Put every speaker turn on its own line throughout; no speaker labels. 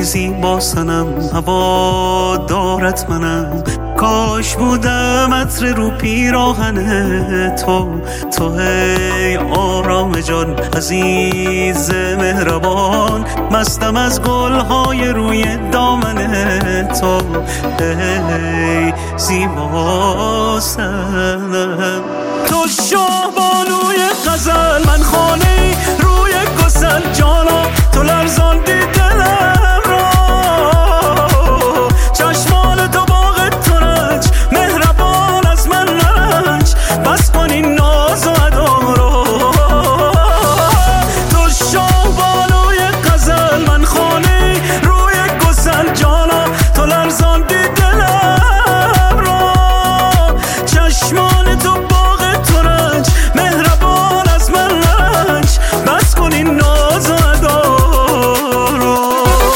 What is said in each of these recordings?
زیبا سنم، هوا دارت منم. کاش بودم عطر رو پیراهن تو هی آرام جان، عزیز مهربان. مستم از گلهای روی دامن تو، هی زیبا سنم. تو شاه بانوی غزل، من خانه روی گسل. جانا تو لرزاندی دلم را، چشمان تو باغ ترنج، مهربان از من نرنج. بس کن این ناز و ادا را. تو شاه بانوی غزل، من خانه روی گسل. جانا تو لرزاندی دلم را، چشمان تو باغ ترنج، مهربان از من نرنج. بس کن این ناز و ادا را.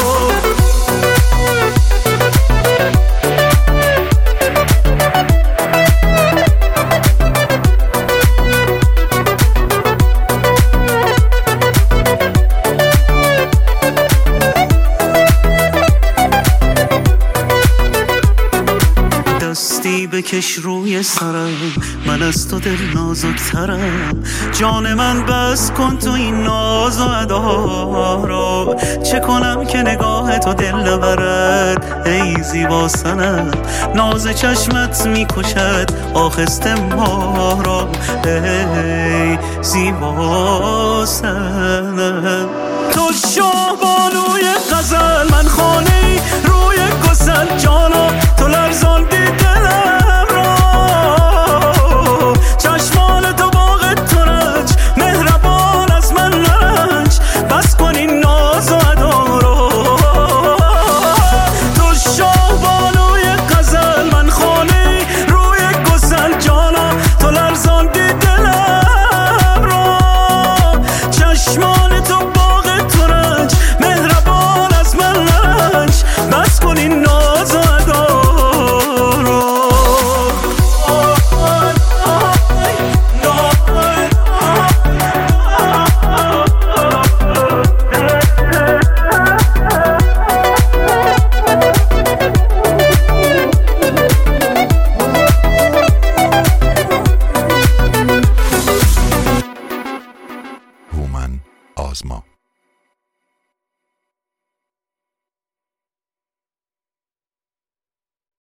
دستی بکش روی سرم، من از تو دل نازکترم. جان من بس کن تو این ناز و ادا را. چه کنم که نگاه تو دل نبرد، ای زیبا سنم. ناز چشمت میکشد آخسته ما را، ای زیبا سنم. تو شاه بانوی غزل، من خانه